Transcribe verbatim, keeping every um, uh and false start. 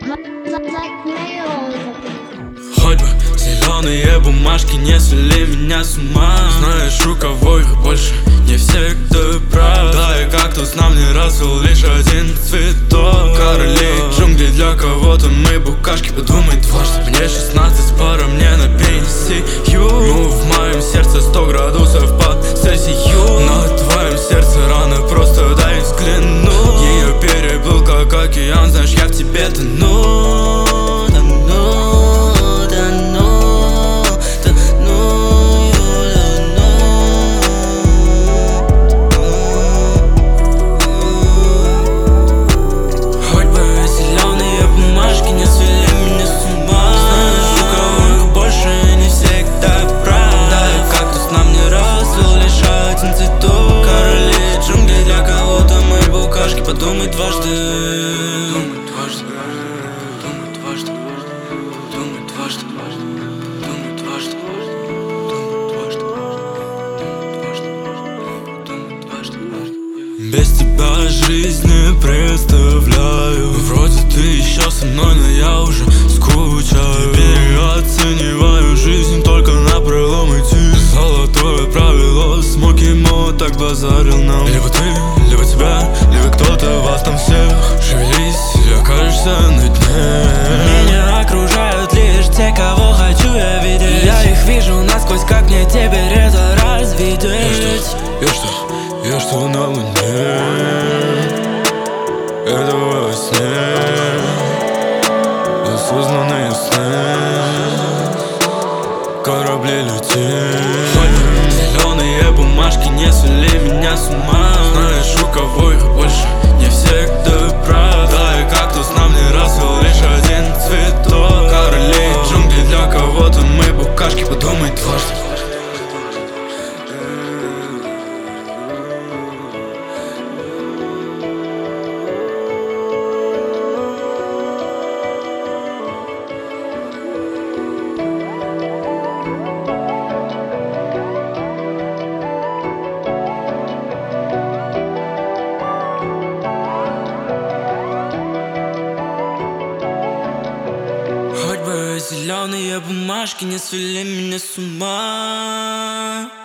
Хоть бы зеленые бумажки не свели меня с ума. Знаешь, у кого их больше, не всегда прав. Да, и кактус нам не расцвел лишь один цветок. Короли джунглей для кого-то мы букашки. Подумай дважды, мне шестнадцать, пора мне на пенсию. Ну, в моем сердце сто градусов под Цельсию. На твоем сердце рано, просто дай взглянуть. Ее переплыл как океан, знаешь, я в тебе тону. Подумай дважды, думай дважды, думай дважды, думай дважды, думай дважды, думай дважды, без тебя жизнь не представляю. Вроде ты еще со мной, но я уже скучаю. Переоцениваю жизнь только на пролом идти. Золотое правило, смоки мо так базарил нам. Либо ты, либо тебя, либо кто-то вас там всех. Шевелись, или окажешься на дне. Меня окружают лишь те, кого хочу я видеть. Я их вижу насквозь, как мне теперь это развидеть. Я что, я что, я что на луне? Это во сне, осознанные сны. Корабли летят. Зеленые бумажки не свели меня с ума. Знаешь, у кого их больше, не всегда прав. Да, и кактус нам не расцвел лишь один цветок. Короли джунглей для кого-то мы букашки. Подумай дважды. Хоть бы зеленые бумажки не свели меня с ума.